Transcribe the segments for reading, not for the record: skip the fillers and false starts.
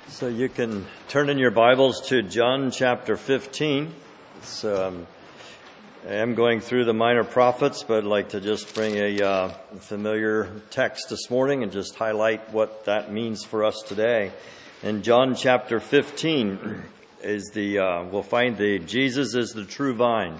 So you can turn in your Bibles to John chapter 15. So I am going through the minor prophets, but I'd like to just bring a familiar text this morning and just highlight what that means for us today. In John chapter 15 is we'll find Jesus is the true vine.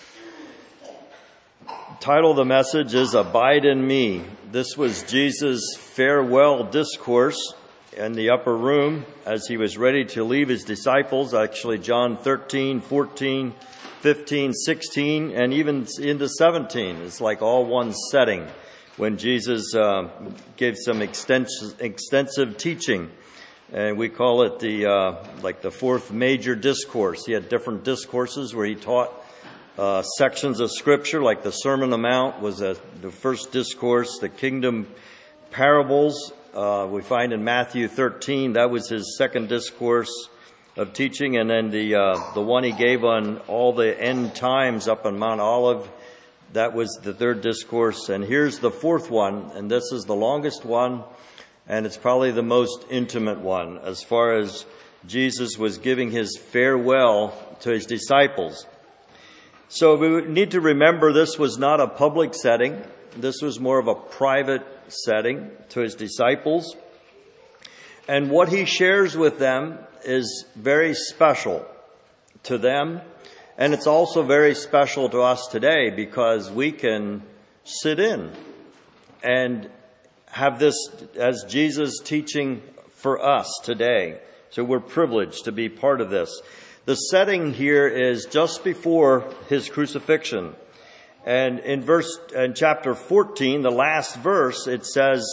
Title of the message is Abide in Me. This was Jesus' farewell discourse in the upper room as he was ready to leave his disciples. Actually, John 13, 14, 15, 16, and even into 17. It's like all one setting when Jesus gave some extensive teaching. And we call it the fourth major discourse. He had different discourses where he taught sections of Scripture, like the Sermon on the Mount was the first discourse. The kingdom parables we find in Matthew 13, that was his second discourse of teaching. And then the one he gave on all the end times up on Mount Olive, that was the third discourse. And here's the fourth one, and this is the longest one, and it's probably the most intimate one as far as Jesus was giving his farewell to his disciples. So we need to remember this was not a public setting. This was more of a private setting to his disciples. And what he shares with them is very special to them. And it's also very special to us today because we can sit in and have this as Jesus teaching for us today. So we're privileged to be part of this. The setting here is just before his crucifixion. And in chapter 14, the last verse, it says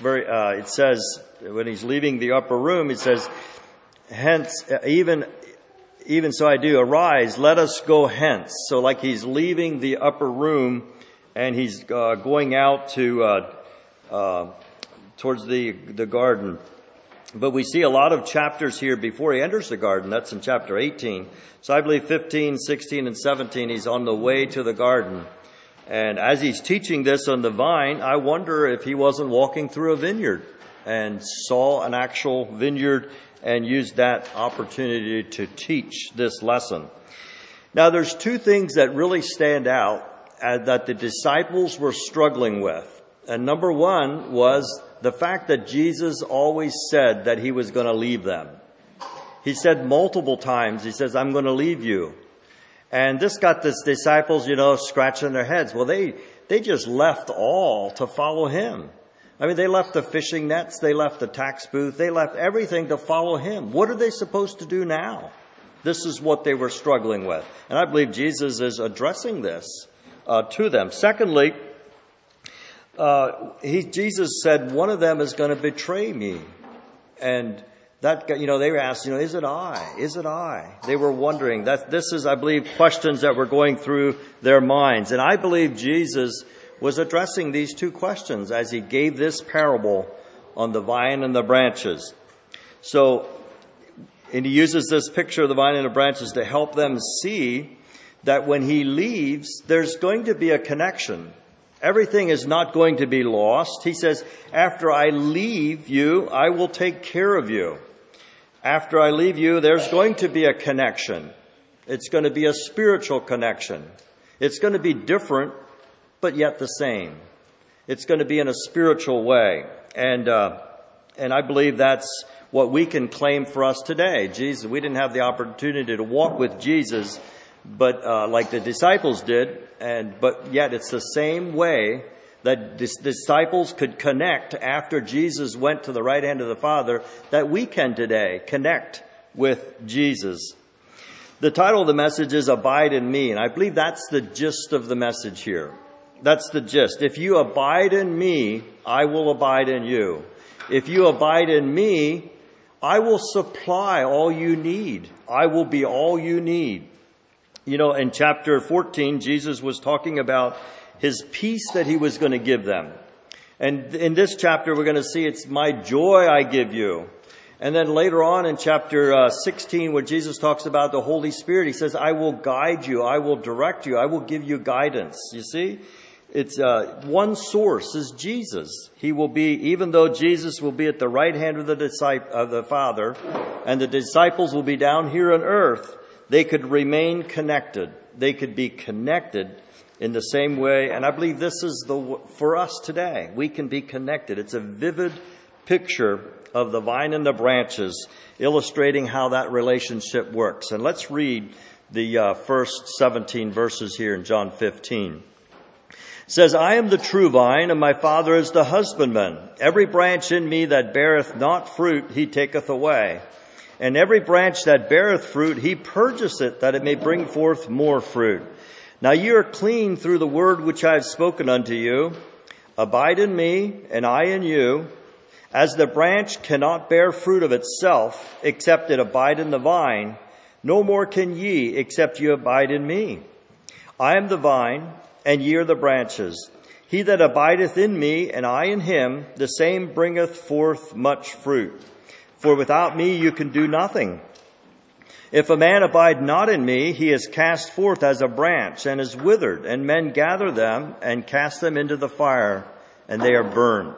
when he's leaving the upper room, it says, "Hence, even so I do, arise, let us go hence." So like he's leaving the upper room and he's going out to towards the garden. But we see a lot of chapters here before he enters the garden. That's in chapter 18. So I believe 15, 16, and 17, he's on the way to the garden. And as he's teaching this on the vine, I wonder if he wasn't walking through a vineyard and saw an actual vineyard and used that opportunity to teach this lesson. Now, there's two things that really stand out that the disciples were struggling with. And number one was the fact that Jesus always said that he was going to leave them. He said multiple times, he says, "I'm going to leave you." And this got the disciples, scratching their heads. Well, they just left all to follow him. I mean, they left the fishing nets, they left the tax booth, they left everything to follow him. What are they supposed to do now? This is what they were struggling with. And I believe Jesus is addressing this to them. Secondly, Jesus said, one of them is going to betray me. And that, they were asked, is it I? Is it I? They were wondering that this is, I believe, questions that were going through their minds. And I believe Jesus was addressing these two questions as he gave this parable on the vine and the branches. And he uses this picture of the vine and the branches to help them see that when he leaves, there's going to be a connection. Everything is not going to be lost. He says, after I leave you, I will take care of you. After I leave you, there's going to be a connection. It's going to be a spiritual connection. It's going to be different, but yet the same. It's going to be in a spiritual way. And I believe that's what we can claim for us today. Jesus, we didn't have the opportunity to walk with Jesus, but like the disciples did, but yet it's the same way that disciples could connect after Jesus went to the right hand of the Father, that we can today connect with Jesus. The title of the message is Abide in Me, and I believe that's the gist of the message here. That's the gist. If you abide in me, I will abide in you. If you abide in me, I will supply all you need. I will be all you need. In chapter 14, Jesus was talking about his peace that he was going to give them. And in this chapter, we're going to see it's my joy I give you. And then later on in chapter 16, where Jesus talks about the Holy Spirit, he says, I will guide you, I will direct you, I will give you guidance. You see? It's one source is Jesus. He will be, even though Jesus will be at the right hand of the Father, and the disciples will be down here on earth, they could remain connected. They could be connected in the same way. And I believe this is for us today. We can be connected. It's a vivid picture of the vine and the branches, illustrating how that relationship works. And let's read the first 17 verses here in John 15. It says, I am the true vine, and my Father is the husbandman. Every branch in me that beareth not fruit, he taketh away. And every branch that beareth fruit, he purgeth it, that it may bring forth more fruit. Now ye are clean through the word which I have spoken unto you. Abide in me, and I in you. As the branch cannot bear fruit of itself, except it abide in the vine, no more can ye, except you abide in me. I am the vine, and ye are the branches. He that abideth in me, and I in him, the same bringeth forth much fruit. For without me you can do nothing. If a man abide not in me, he is cast forth as a branch, and is withered, and men gather them, and cast them into the fire, and they are burned.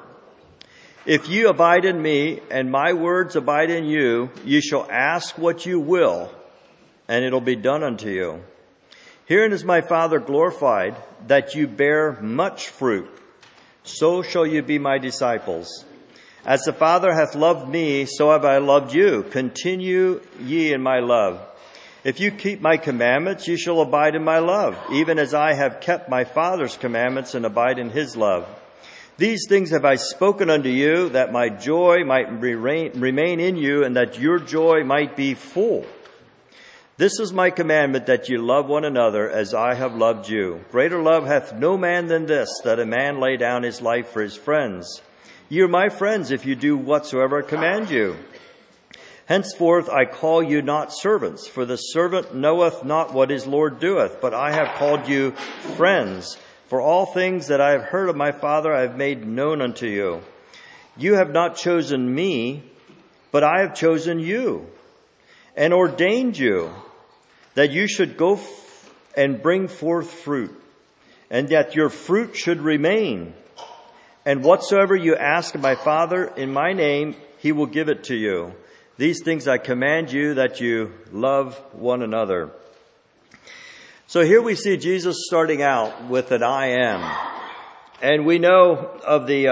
If you abide in me, and my words abide in you, you shall ask what you will, and it'll be done unto you. Herein is my Father glorified, that you bear much fruit. So shall you be my disciples. As the Father hath loved me, so have I loved you. Continue ye in my love. If you keep my commandments, you shall abide in my love, even as I have kept my Father's commandments and abide in his love. These things have I spoken unto you, that my joy might remain in you, and that your joy might be full. This is my commandment, that you love one another as I have loved you. Greater love hath no man than this, that a man lay down his life for his friends. Ye are my friends if you do whatsoever I command you. Henceforth I call you not servants, for the servant knoweth not what his Lord doeth, but I have called you friends. For all things that I have heard of my Father I have made known unto you. You have not chosen me, but I have chosen you, and ordained you, that you should go and bring forth fruit, and that your fruit should remain. And whatsoever you ask of my Father in my name, he will give it to you. These things I command you, that you love one another. So here we see Jesus starting out with an I am. And we know of the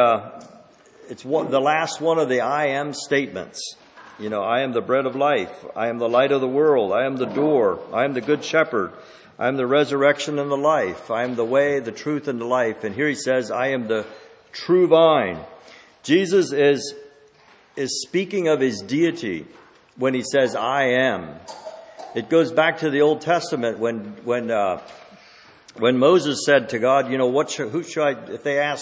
last one of the I am statements. You know, I am the bread of life. I am the light of the world. I am the door. I am the good shepherd. I am the resurrection and the life. I am the way, the truth, and the life. And here he says, I am the true vine. Jesus is speaking of his deity when he says, I am. It goes back to the Old Testament when Moses said to God, you know, what should I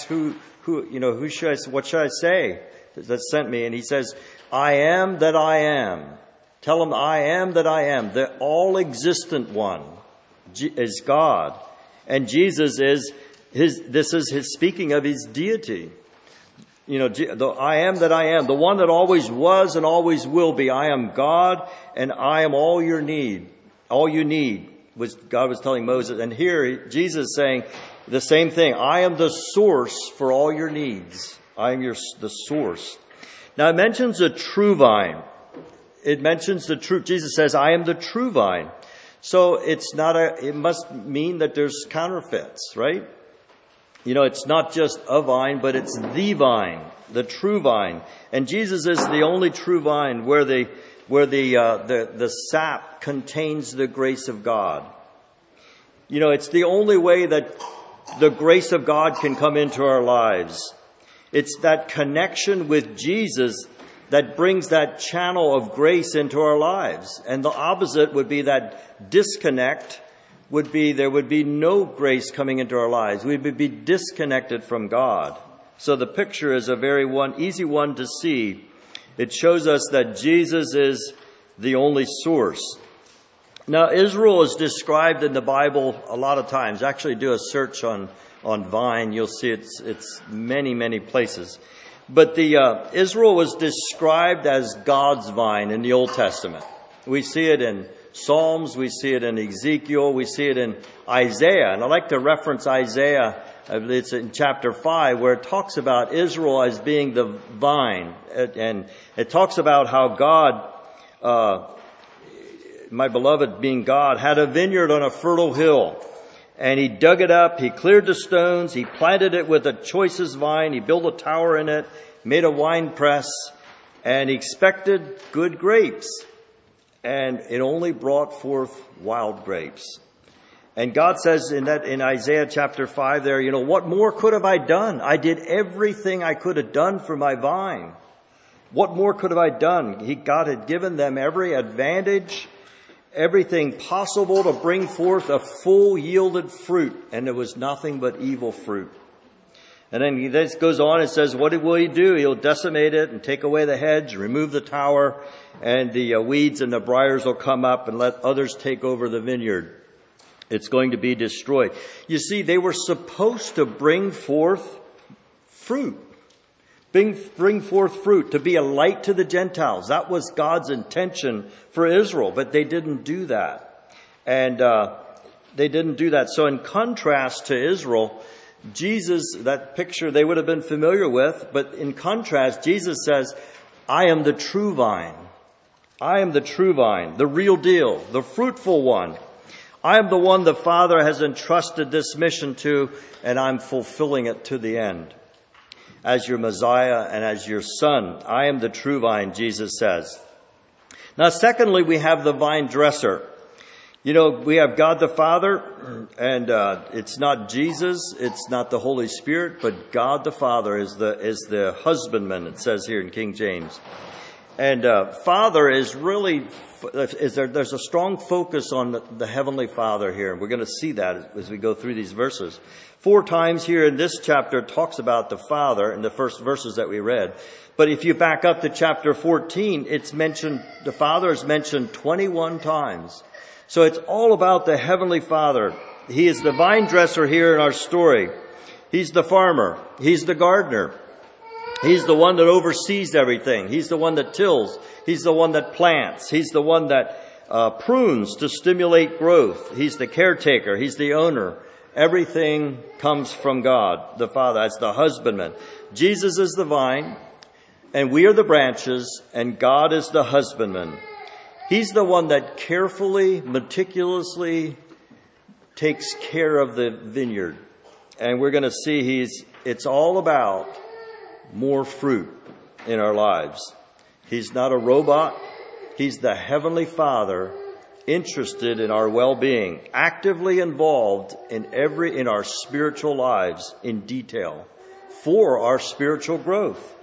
say that sent me? And he says, I am that I am. Tell him, I am that I am. The all-existent one is God. And Jesus is his speaking of his deity. You know, the I am that I am, the one that always was and always will be. I am God, and I am all your need. All you need, was God was telling Moses. And here, Jesus is saying the same thing. I am the source for all your needs. I am the source. Now, it mentions a true vine. It mentions the true. Jesus says, I am the true vine. So it must mean that there's counterfeits, right? You know, it's not just a vine, but it's the vine, the true vine. And Jesus is the only true vine where the sap contains the grace of God. You know, it's the only way that the grace of God can come into our lives. It's that connection with Jesus that brings that channel of grace into our lives. And the opposite would be that disconnect there would be no grace coming into our lives. We would be disconnected from God. So the picture is a very easy one to see. It shows us that Jesus is the only source. Now, Israel is described in the Bible a lot of times. Actually, do a search on Vine. You'll see it's many, many places. But Israel was described as God's vine in the Old Testament. We see it in Psalms, we see it in Ezekiel, we see it in Isaiah. And I like to reference Isaiah It's in chapter 5 where it talks about Israel as being the vine. And it talks about how God, my beloved being God, had a vineyard on a fertile hill. And he dug it up, he cleared the stones, he planted it with the choicest vine, he built a tower in it, made a wine press, and he expected good grapes. And it only brought forth wild grapes. And God says in Isaiah chapter 5 there, what more could have I done? I did everything I could have done for my vine. What more could have I done? God had given them every advantage, everything possible to bring forth a full yielded fruit, and there was nothing but evil fruit. And then he goes on and says, what will he do? He'll decimate it and take away the hedge, remove the tower, and the weeds and the briars will come up and let others take over the vineyard. It's going to be destroyed. You see, they were supposed to bring forth fruit. Bring forth fruit, to be a light to the Gentiles. That was God's intention for Israel, but they didn't do that. And they didn't do that. So in contrast to Israel, Jesus, that picture they would have been familiar with, but in contrast, Jesus says, I am the true vine. I am the true vine, the real deal, the fruitful one. I am the one the Father has entrusted this mission to, and I'm fulfilling it to the end. As your Messiah and as your Son, I am the true vine, Jesus says. Now, secondly, we have the vine dresser. We have God the Father, and it's not Jesus, it's not the Holy Spirit, but God the Father is the husbandman, it says here in King James. And Father is really, there's a strong focus on the Heavenly Father here, and we're going to see that as we go through these verses. 4 times here in this chapter it talks about the Father in the first verses that we read. But if you back up to chapter 14, the Father is mentioned 21 times. So it's all about the Heavenly Father. He is the vine dresser here in our story. He's the farmer. He's the gardener. He's the one that oversees everything. He's the one that tills. He's the one that plants. He's the one that prunes to stimulate growth. He's the caretaker. He's the owner. Everything comes from God, the Father, as the husbandman. Jesus is the vine, and we are the branches, and God is the husbandman. He's the one that carefully, meticulously takes care of the vineyard. And we're going to see it's all about more fruit in our lives. He's not a robot. He's the Heavenly Father, interested in our well-being, actively involved in our spiritual lives in detail for our spiritual growth.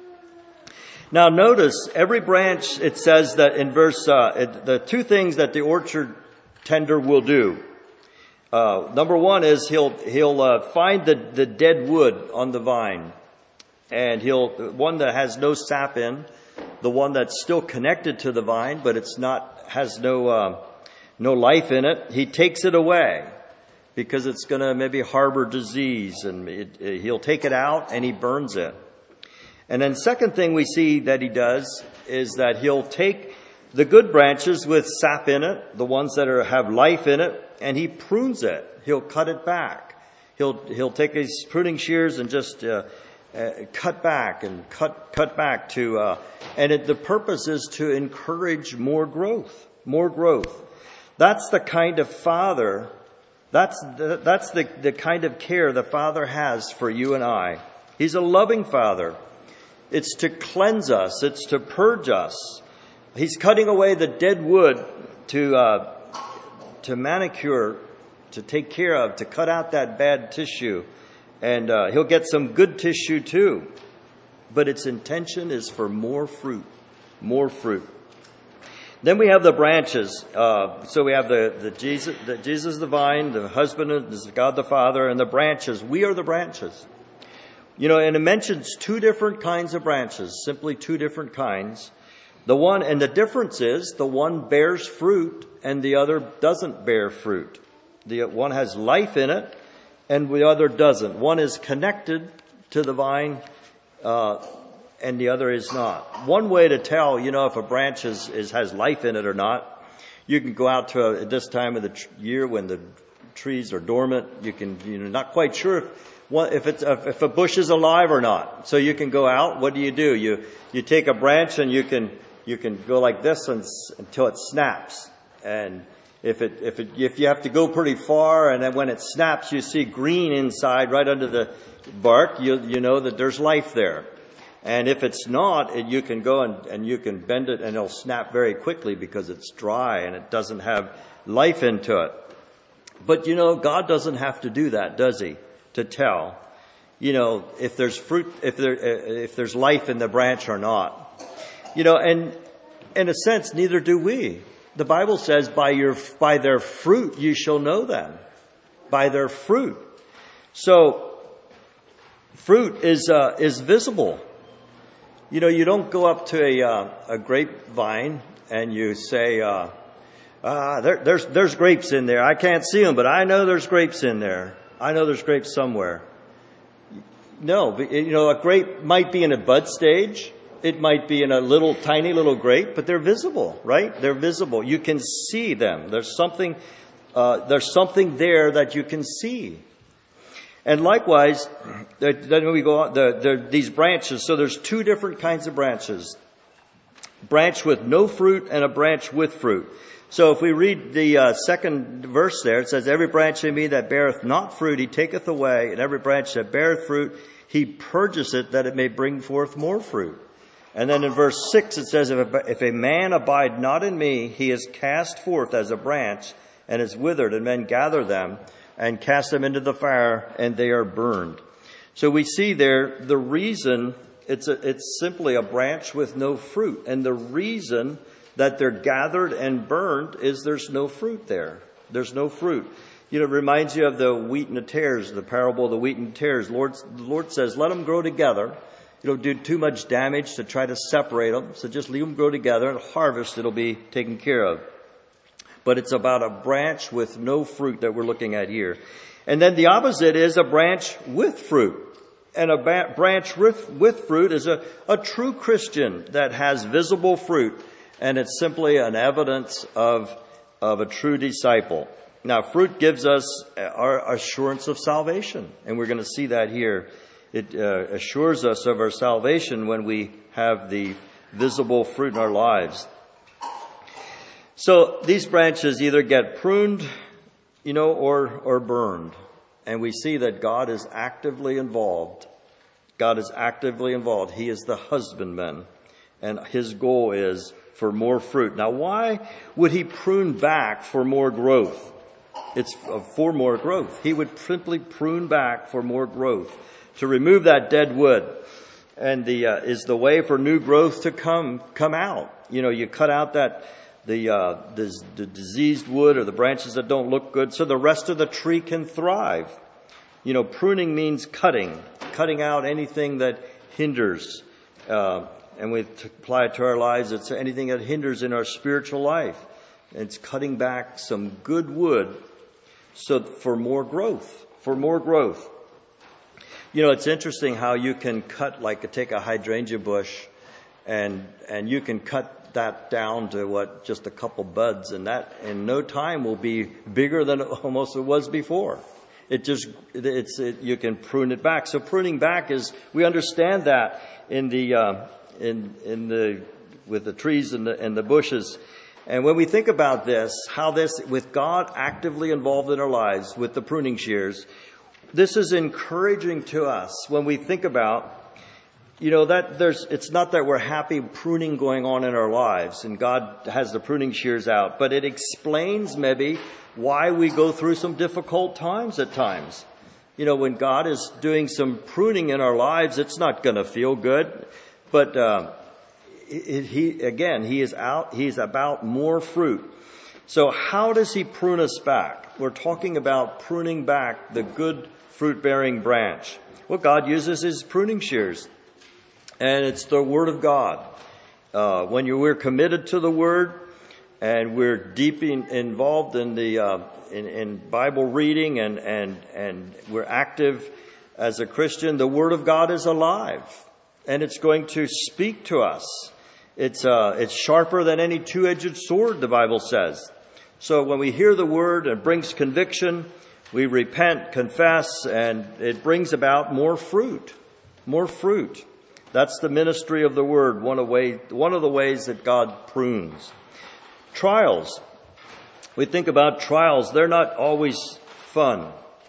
Now notice, every branch, it says that in verse, the 2 things that the orchard tender will do. Number 1 is he'll find the dead wood on the vine, and one that has no sap in, the one that's still connected to the vine, but has no life in it. He takes it away because it's going to maybe harbor disease, and he'll take it out and he burns it. And then second thing we see that he does is that he'll take the good branches with sap in it, the ones that have life in it, and he prunes it. He'll cut it back. He'll take his pruning shears and just cut back and cut back to, the purpose is to encourage more growth. That's the kind of Father, that's the kind of care the Father has for you and I. He's a loving Father. It's to cleanse us. It's to purge us. He's cutting away the dead wood to manicure, to take care of, to cut out that bad tissue. And he'll get some good tissue too. But its intention is for more fruit. More fruit. Then we have the branches. So we have the Jesus the vine, the husband is God the Father, and the branches. We are the branches. And it mentions 2 different kinds of branches, simply 2 different kinds. And the difference is the one bears fruit and the other doesn't bear fruit. The one has life in it and the other doesn't. One is connected to the vine, and the other is not. One way to tell, if a branch has life in it or not, you can go out to at this time of the year when the trees are dormant. You can, not quite sure if a bush is alive or not. So you can go out. What do? You take a branch and you can go like this until it snaps. And if you have to go pretty far, and then when it snaps, you see green inside right under the bark, you know that there's life there. And if it's not, you can go and you can bend it, and it'll snap very quickly because it's dry and it doesn't have life into it. But God doesn't have to do that, does he? To tell, if there's fruit, if there's life in the branch or not. And in a sense, neither do we. The Bible says, by their fruit you shall know them. By their fruit. So, fruit is visible. You don't go up to a grapevine and you say, there's grapes in there. I can't see them, but I know there's grapes in there. I know there's grapes somewhere. No, a grape might be in a bud stage. It might be in a tiny little grape, but they're visible, right? They're visible. You can see them. There's something there that you can see. And likewise, then we go on, these branches. So there's two different kinds of branches. Branch with no fruit and a branch with fruit. So if we read the second verse there, it says, every branch in me that beareth not fruit, he taketh away, and every branch that beareth fruit, he purges it, that it may bring forth more fruit. And then in verse 6 it says, if a man abide not in me, he is cast forth as a branch, and is withered, and men gather them, and cast them into the fire, and they are burned. So we see there the reason, it's simply a branch with no fruit. And the reason that they're gathered and burned is there's no fruit there. There's no fruit. It reminds you of the wheat and the tares, the parable of the wheat and tares. The Lord says, let them grow together. You don't do too much damage to try to separate them. So just leave them grow together, and harvest it'll be taken care of. But it's about a branch with no fruit that we're looking at here. And then the opposite is a branch with fruit. And a branch with fruit is a true Christian that has visible fruit. And it's simply an evidence of a true disciple. Now, fruit gives us our assurance of salvation. And we're going to see that here. It assures us of our salvation when we have the visible fruit in our lives. So these branches either get pruned, or burned. And we see that God is actively involved. God is actively involved. He is the husbandman. And his goal is for more fruit. Now, why would he prune back for more growth? It's for more growth. He would simply prune back for more growth, to remove that dead wood. And is the way for new growth to come out. You cut out the diseased wood or the branches that don't look good, so the rest of the tree can thrive. Pruning means cutting out anything that hinders. And we apply it to our lives. It's anything that hinders in our spiritual life. It's cutting back some good wood for more growth. It's interesting how you can cut, take a hydrangea bush and you can cut that down to just a couple buds, and that in no time will be bigger than almost it was before. You can prune it back. So pruning back we understand that with the trees and the bushes. And when we think about this, with God actively involved in our lives with the pruning shears, this is encouraging to us when we think about, it's not that we're happy pruning going on in our lives and God has the pruning shears out, but it explains maybe why we go through some difficult times at times. When God is doing some pruning in our lives, it's not going to feel good, but He is out. He's about more fruit. So how does he prune us back? We're talking about pruning back the good fruit-bearing branch. Well, God uses his pruning shears, and it's the Word of God. When we're committed to the Word, and we're deeply involved in in Bible reading, and we're active as a Christian, the Word of God is alive, and it's going to speak to us. It's sharper than any two-edged sword, the Bible says. So when we hear the Word, it brings conviction. We repent, confess, and it brings about more fruit. More fruit. That's the ministry of the Word, one of the ways that God prunes. Trials. We think about trials. They're not always fun.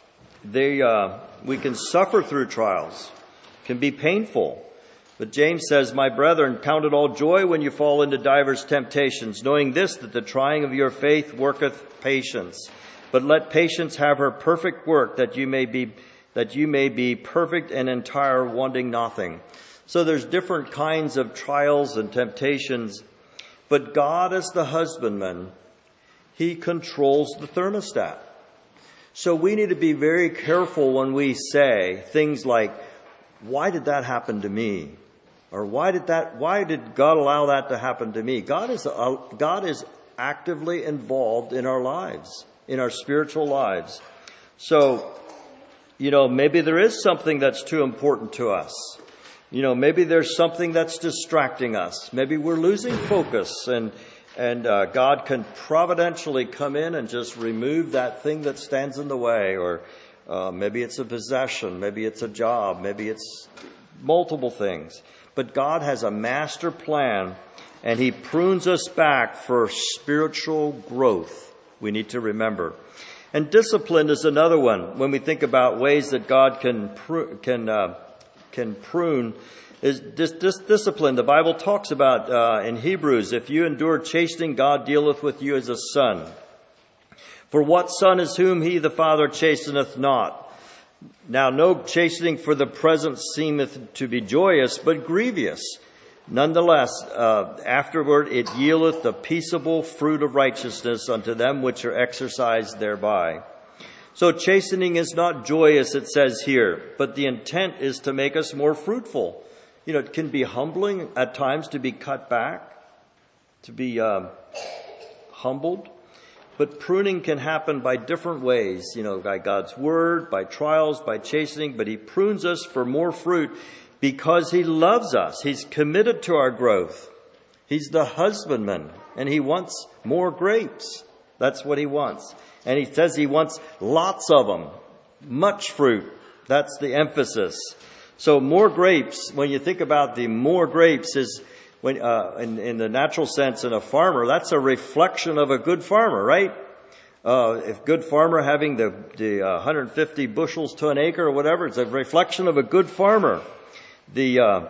We can suffer through trials. It can be painful. But James says, "My brethren, count it all joy when you fall into divers temptations, knowing this, that the trying of your faith worketh patience. But let patience have her perfect work, that you may be perfect and entire, wanting nothing." So there's different kinds of trials and temptations. But God, as the husbandman, He controls the thermostat. So we need to be very careful when we say things like, "Why did that happen to me?" Or why did God allow that to happen to me? God is actively involved in our lives, in our spiritual lives. So, maybe there is something that's too important to us. Maybe there's something that's distracting us. Maybe we're losing focus, and God can providentially come in and just remove that thing that stands in the way. Or maybe it's a possession, maybe it's a job, maybe it's multiple things. But God has a master plan, and He prunes us back for spiritual growth. We need to remember. And discipline is another one. When we think about ways that God can prune, is discipline. The Bible talks about in Hebrews, "If you endure chastening, God dealeth with you as a son. For what son is whom He the Father chasteneth not? Now no chastening for the present seemeth to be joyous, but grievous. Nonetheless, afterward it yieldeth the peaceable fruit of righteousness unto them which are exercised thereby." So chastening is not joyous, it says here, but the intent is to make us more fruitful. It can be humbling at times to be cut back, to be humbled. But pruning can happen by different ways, by God's word, by trials, by chastening. But He prunes us for more fruit because He loves us. He's committed to our growth. He's the husbandman, and He wants more grapes. That's what He wants. And He says He wants lots of them, much fruit. That's the emphasis. So more grapes, when you think about the more grapes, is when in the natural sense in a farmer, that's a reflection of a good farmer, right? If good farmer having the 150 bushels to an acre or whatever, it's a reflection of a good farmer. And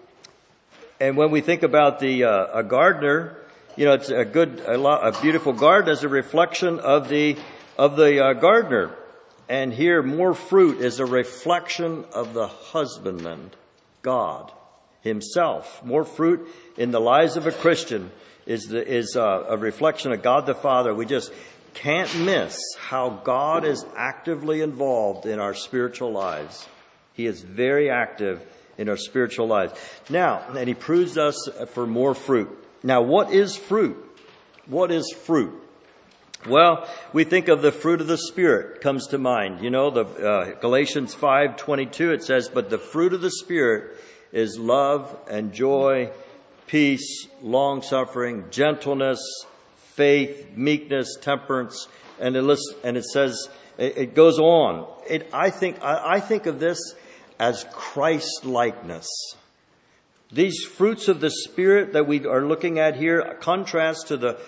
when we think about a gardener, it's a beautiful garden is a reflection of the gardener. And here, more fruit is a reflection of the husbandman, God Himself. More fruit in the lives of a Christian is a reflection of God the Father. We just can't miss how God is actively involved in our spiritual lives. He is very active in our spiritual lives. Now, and He prunes us for more fruit. Now, what is fruit? What is fruit? Well, we think of the fruit of the Spirit comes to mind. Galatians 5:22, it says, "But the fruit of the Spirit is love and joy, peace, long-suffering, gentleness, faith, meekness, temperance," and it says, it goes on. I think of this as Christ-likeness. These fruits of the Spirit that we are looking at here contrast to the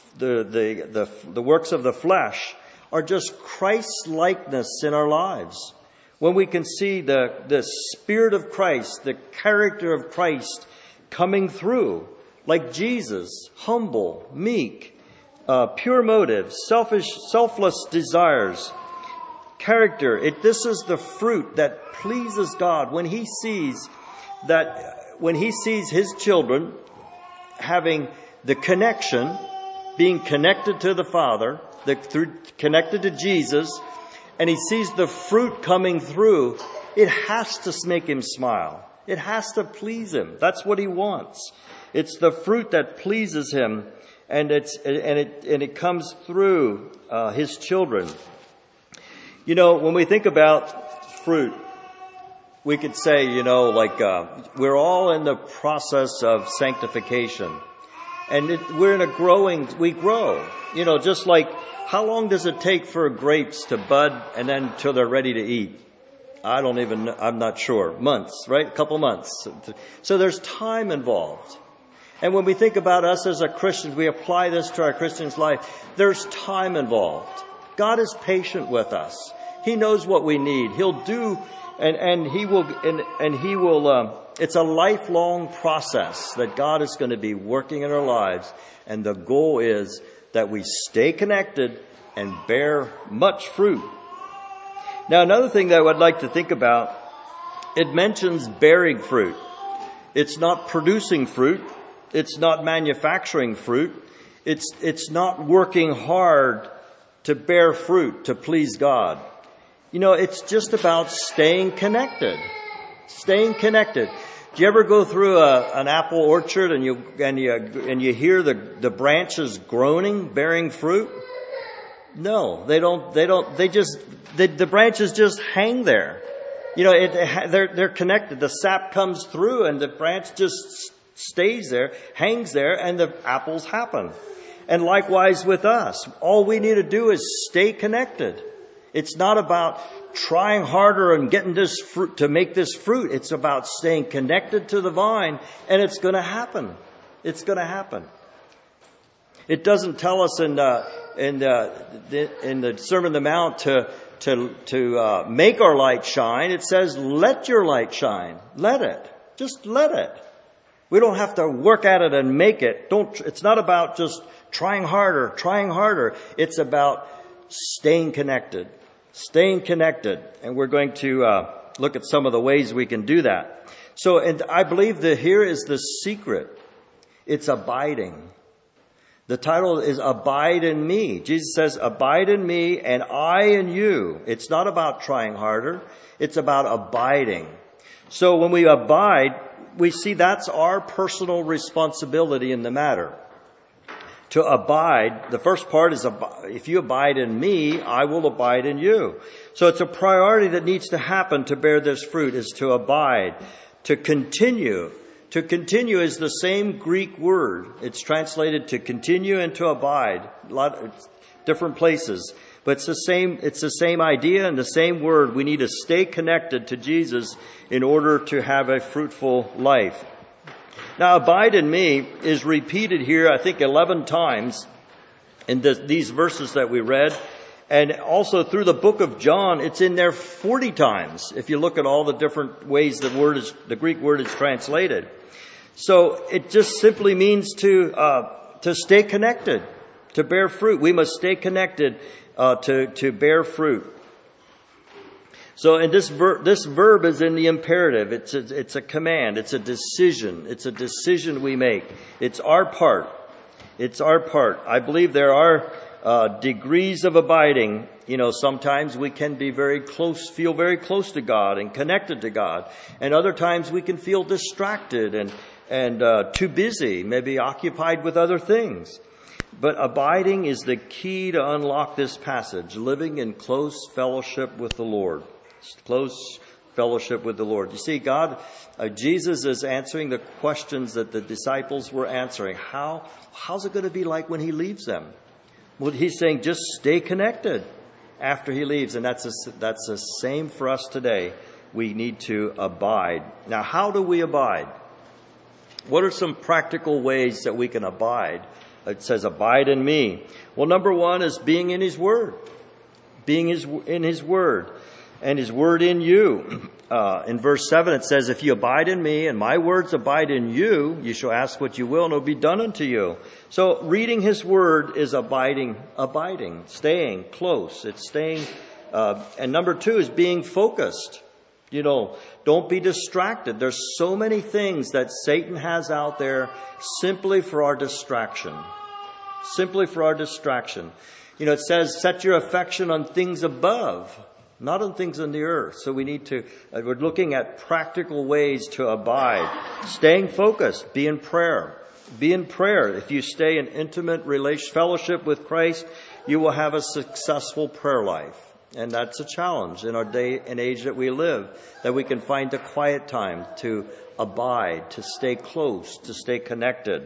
works of the flesh, are just Christ-likeness in our lives. When we can see the Spirit of Christ, the character of Christ coming through, like Jesus, humble, meek, pure motives, selfless desires, character. This is the fruit that pleases God when He sees His children having the connection, being connected to the Father, connected to Jesus, and He sees the fruit coming through. It has to make Him smile. It has to please Him. That's what He wants. It's the fruit that pleases Him, and it comes through His children. When we think about fruit, we could say, we're all in the process of sanctification. we're in we grow. Just like, how long does it take for grapes to bud and then till they're ready to eat? I'm not sure. Months, right? A couple months. So there's time involved. And when we think about us as a Christian, we apply this to our Christian's life, there's time involved. God is patient with us. He knows what we need. He'll do, and he will, it's a lifelong process that God is going to be working in our lives. And the goal is that we stay connected and bear much fruit. Now, another thing that I would like to think about, it mentions bearing fruit. It's not producing fruit. It's not manufacturing fruit. It's not working hard to bear fruit, to please God. It's just about staying connected. Staying connected. Do you ever go through an apple orchard and you hear the branches groaning, bearing fruit? No, they don't. The branches just hang there. They're connected. The sap comes through and the branch just stays there, hangs there, and the apples happen. And likewise with us. All we need to do is stay connected. It's not about trying harder and getting this fruit to make this fruit. It's about staying connected to the vine, and it's going to happen. It's going to happen. It doesn't tell us in the Sermon on the Mount to make our light shine. It says, let your light shine. Let it. Just let it. We don't have to work at it and make it. It's not about just trying harder. It's about staying connected. Staying connected. And we're going to look at some of the ways we can do that. So, and I believe that here is the secret. It's abiding. The title is Abide in Me. Jesus says, abide in me and I in you. It's not about trying harder. It's about abiding. So when we abide, we see that's our personal responsibility in the matter. To abide, the first part is, if you abide in me, I will abide in you. So it's a priority that needs to happen to bear this fruit, is to abide, to continue. To continue is the same Greek word. It's translated to continue and to abide. A lot of different places. But it's the same idea and the same word. We need to stay connected to Jesus in order to have a fruitful life. Now, abide in me is repeated here, I think, 11 times in these verses that we read. And also through the book of John, it's in there 40 times, if you look at all the different ways the Greek word is translated. So it just simply means to stay connected, to bear fruit. We must stay connected to bear fruit. So, and this verb is in the imperative. It's a command. It's a decision. It's a decision we make. It's our part. It's our part. I believe there are degrees of abiding. Sometimes we can be feel very close to God and connected to God, and other times we can feel distracted and too busy, maybe occupied with other things. But abiding is the key to unlock this passage, living in close fellowship with the Lord. Close fellowship with the Lord. You see, Jesus is answering the questions that the disciples were answering. How's it going to be like when he leaves them? Well, he's saying just stay connected after he leaves. And that's the same for us today. We need to abide. Now, how do we abide? What are some practical ways that we can abide? It says, abide in me. Well, number one is being in his word. Being in his word. And his word in you. In verse 7 it says, if you abide in me and my words abide in you, you shall ask what you will and it will be done unto you. So reading his word is abiding, staying close. It's staying, and number two is being focused. Don't be distracted. There's so many things that Satan has out there simply for our distraction. Simply for our distraction. It says, set your affection on things above, not on things on the earth. So we need to, we're looking at practical ways to abide. Staying focused. Be in prayer. Be in prayer. If you stay in intimate fellowship with Christ, you will have a successful prayer life. And that's a challenge in our day and age that we live, that we can find the quiet time to abide, to stay close, to stay connected.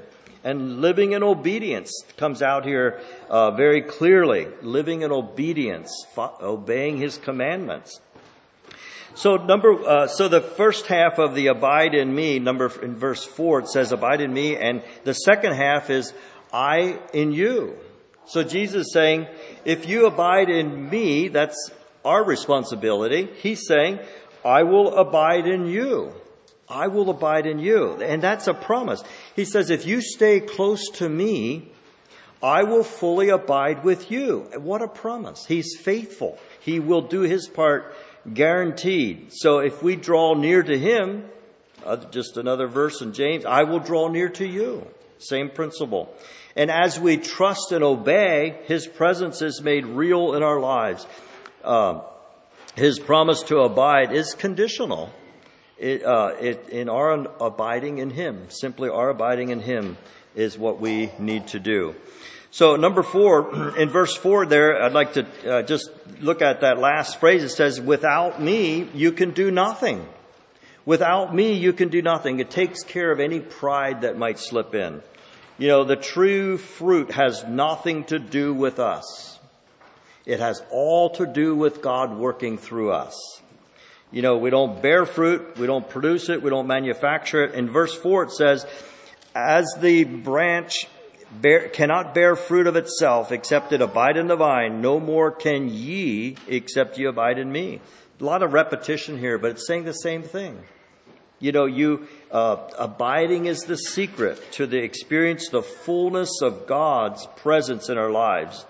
And living in obedience comes out here very clearly. Living in obedience, obeying his commandments. So the first half of the abide in me, in verse 4, it says abide in me, and the second half is I in you. So Jesus is saying, if you abide in me, that's our responsibility. He's saying, I will abide in you. I will abide in you. And that's a promise. He says, if you stay close to me, I will fully abide with you. What a promise. He's faithful. He will do his part, guaranteed. So if we draw near to him, just another verse in James, I will draw near to you. Same principle. And as we trust and obey, his presence is made real in our lives. His promise to abide is conditional. In our abiding in him, simply our abiding in him is what we need to do. So number 4, in verse 4 there, I'd like to just look at that last phrase. It says, without me, you can do nothing. Without me, you can do nothing. It takes care of any pride that might slip in. You know, the true fruit has nothing to do with us. It has all to do with God working through us. You know, we don't bear fruit, we don't produce it, we don't manufacture it. In verse 4 it says, as the branch cannot bear fruit of itself except it abide in the vine, no more can ye except ye abide in me. A lot of repetition here, but it's saying the same thing. You know, abiding is the secret to the experience, the fullness of God's presence in our lives.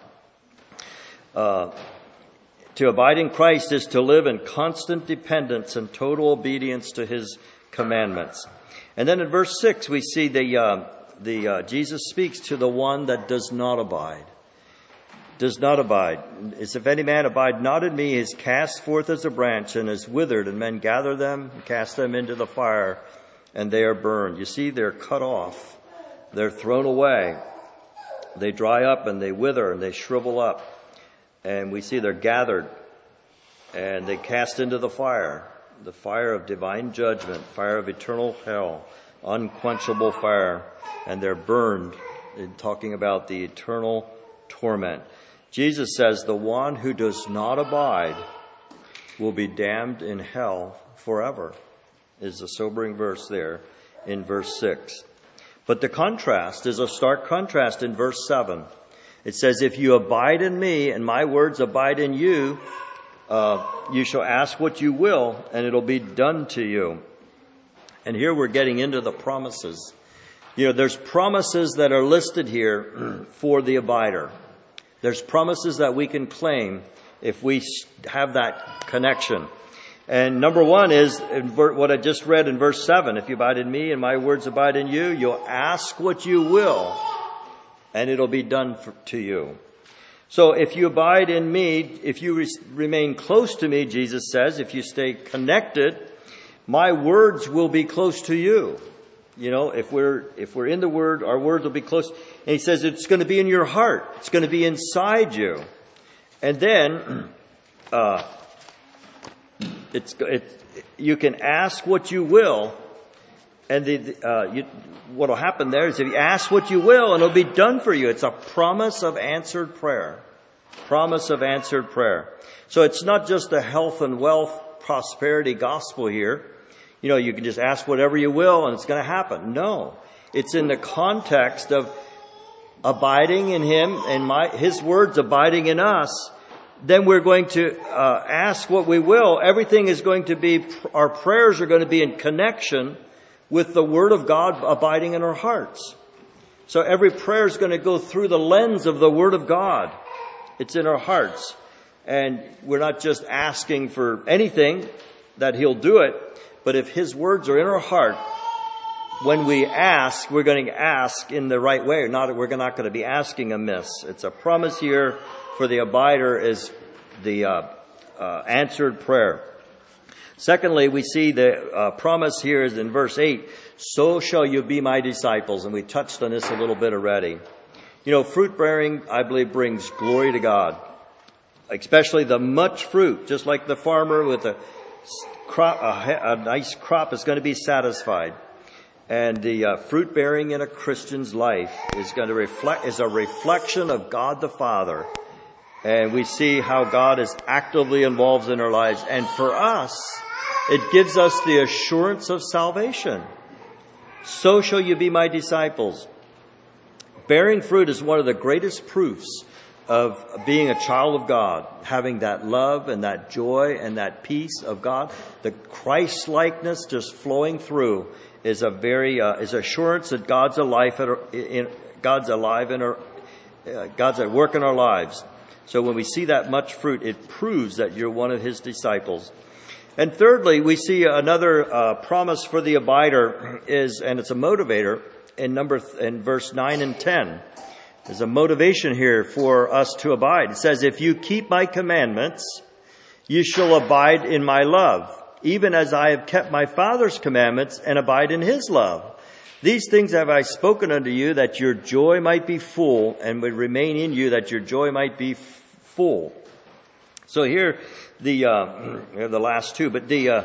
To abide in Christ is to live in constant dependence and total obedience to his commandments. And then in verse 6, we see Jesus speaks to the one that does not abide. Does not abide. It's if any man abide not in me, he is cast forth as a branch and is withered, and men gather them and cast them into the fire, and they are burned. You see, they're cut off. They're thrown away. They dry up and they wither and they shrivel up. And we see they're gathered and they cast into the fire of divine judgment, fire of eternal hell, unquenchable fire, and they're burned, in talking about the eternal torment. Jesus says the one who does not abide will be damned in hell forever, is the sobering verse there in verse 6. But the contrast is a stark contrast in verse 7. It says, if you abide in me and my words abide in you, you shall ask what you will and it'll be done to you. And here we're getting into the promises. You know, there's promises that are listed here for the abider. There's promises that we can claim if we have that connection. And number 1 is what I just read in verse 7. If you abide in me and my words abide in you, you'll ask what you will and it'll be done to you. So if you abide in me, if you remain close to me, Jesus says, if you stay connected, my words will be close to you. You know, if we're in the Word, our words will be close. And he says it's going to be in your heart. It's going to be inside you. And then you can ask what you will. And what will happen there is if you ask what you will, and it'll be done for you. It's a promise of answered prayer. Promise of answered prayer. So it's not just a health and wealth prosperity gospel here. You know, you can just ask whatever you will and it's going to happen. No. It's in the context of abiding in him and his words abiding in us. Then we're going to ask what we will. Everything is going to be, our prayers are going to be in connection with the Word of God abiding in our hearts. So every prayer is going to go through the lens of the Word of God. It's in our hearts. And we're not just asking for anything that he'll do it, but if his words are in our heart, when we ask, we're going to ask in the right way. We're not going to be asking amiss. It's a promise here for the abider is the answered prayer. Secondly, we see the promise here is in verse 8, so shall you be my disciples. And we touched on this a little bit already. You know, fruit bearing, I believe, brings glory to God. Especially the much fruit, just like the farmer with a nice crop is going to be satisfied. And the fruit bearing in a Christian's life is a reflection of God the Father. And we see how God is actively involved in our lives. And for us, it gives us the assurance of salvation. So shall you be my disciples. Bearing fruit is one of the greatest proofs of being a child of God, having that love and that joy and that peace of God. The Christ-likeness just flowing through is is assurance that God's alive God's at work in our lives. So when we see that much fruit, it proves that you're one of his disciples. And thirdly, we see another promise for the abider and it's a motivator in verse 9 and 10. There's a motivation here for us to abide. It says, if you keep my commandments, you shall abide in my love, even as I have kept my Father's commandments and abide in his love. These things have I spoken unto you, that your joy might be full, and would remain in you, that your joy might be full. So here, the last two, but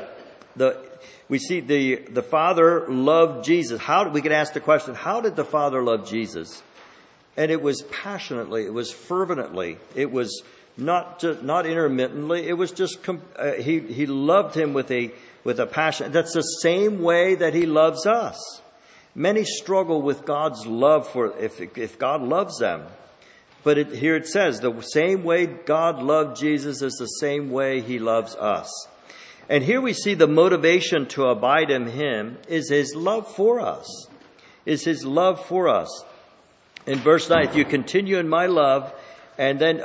we see the Father loved Jesus. We could ask the question, how did the Father love Jesus? And it was passionately, it was fervently, it was not intermittently, it was just, he loved him with a passion. That's the same way that he loves us. Many struggle with God's love if God loves them. But here it says, the same way God loved Jesus is the same way he loves us. And here we see the motivation to abide in him is his love for us. Is his love for us. In verse 9, if you continue in my love, and then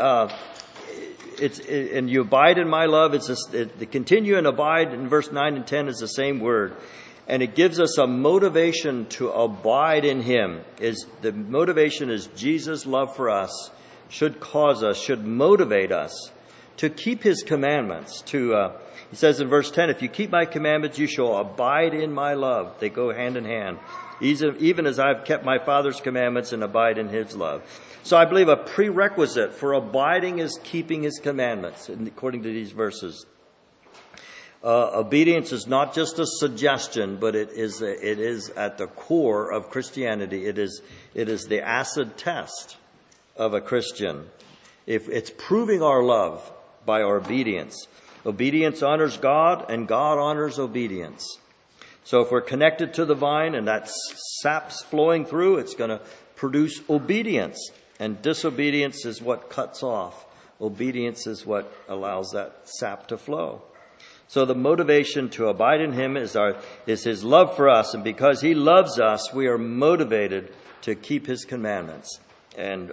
and you abide in my love, the continue and abide in verse 9 and 10 is the same word. And it gives us a motivation to abide in him. The motivation is Jesus' love for us should motivate us to keep his commandments. He says in verse 10, if you keep my commandments, you shall abide in my love. They go hand in hand. Even as I've kept my Father's commandments and abide in his love. So I believe a prerequisite for abiding is keeping his commandments, according to these verses. Obedience is not just a suggestion, but it is at the core of Christianity. It is the acid test of a Christian. If it's proving our love by our obedience. Obedience honors God, and God honors obedience. So if we're connected to the vine and that sap's flowing through, it's going to produce obedience. And disobedience is what cuts off. Obedience is what allows that sap to flow. So the motivation to abide in him is his love for us. And because he loves us, we are motivated to keep his commandments. And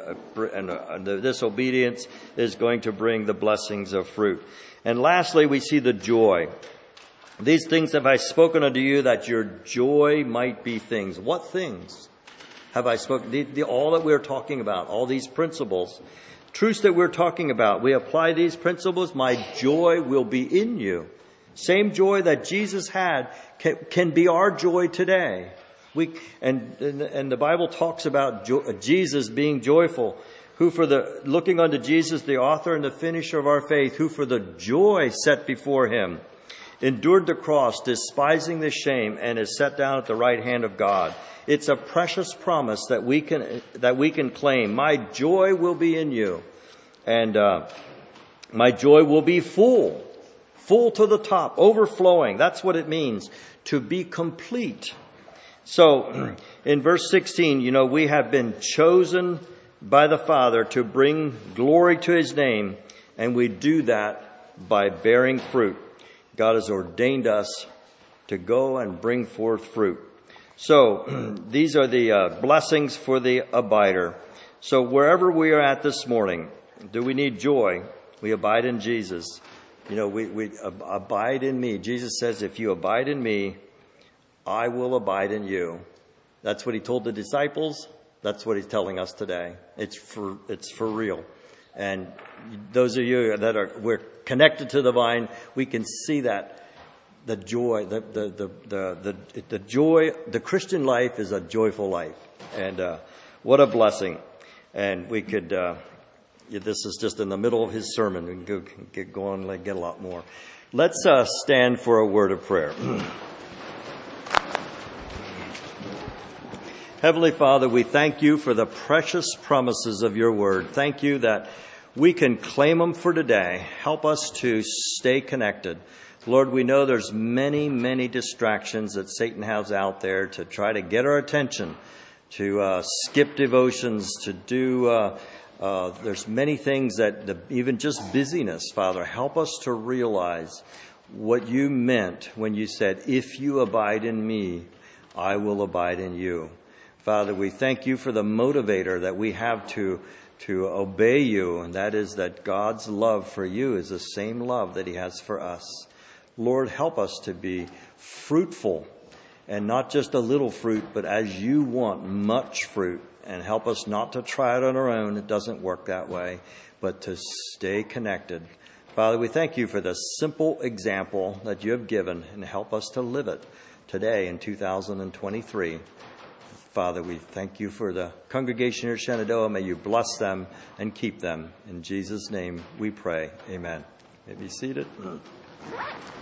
this obedience is going to bring the blessings of fruit. And lastly, we see the joy. These things have I spoken unto you, that your joy might be things. What things have I spoken? All that we're talking about, all these principles, truths that we're talking about. We apply these principles, my joy will be in you. Same joy that Jesus had can be our joy today. And the Bible talks about Jesus being joyful, looking unto Jesus, the author and the finisher of our faith, who for the joy set before him endured the cross, despising the shame, and is set down at the right hand of God. It's a precious promise that we can claim. My joy will be in you, and my joy will be full to the top, overflowing. That's what it means to be complete. So in verse 16, we have been chosen by the Father to bring glory to his name, and we do that by bearing fruit. God has ordained us to go and bring forth fruit. So these are the blessings for the abider. So wherever we are at this morning, do we need joy? We abide in Jesus. We abide in me. Jesus says, if you abide in me, I will abide in you. That's what he told the disciples. That's what he's telling us today. It's for real. And those of you we're connected to the vine, we can see that the joy, the joy, the Christian life is a joyful life. And what a blessing. And we could, this is just in the middle of his sermon. We can get going and get a lot more. Let's stand for a word of prayer. Heavenly Father, we thank you for the precious promises of your word. Thank you that we can claim them for today. Help us to stay connected. Lord, we know there's many, many distractions that Satan has out there to try to get our attention, to skip devotions, to do, there's many things that, even just busyness, Father, help us to realize what you meant when you said, if you abide in me, I will abide in you. Father, we thank you for the motivator that we have to obey you, and that is that God's love for you is the same love that he has for us. Lord, help us to be fruitful, and not just a little fruit, but as you want, much fruit, and help us not to try it on our own. It doesn't work that way, but to stay connected. Father, we thank you for the simple example that you have given, and help us to live it today in 2023. Father, we thank you for the congregation here at Shenandoah. May you bless them and keep them. In Jesus' name we pray. Amen. May be seated.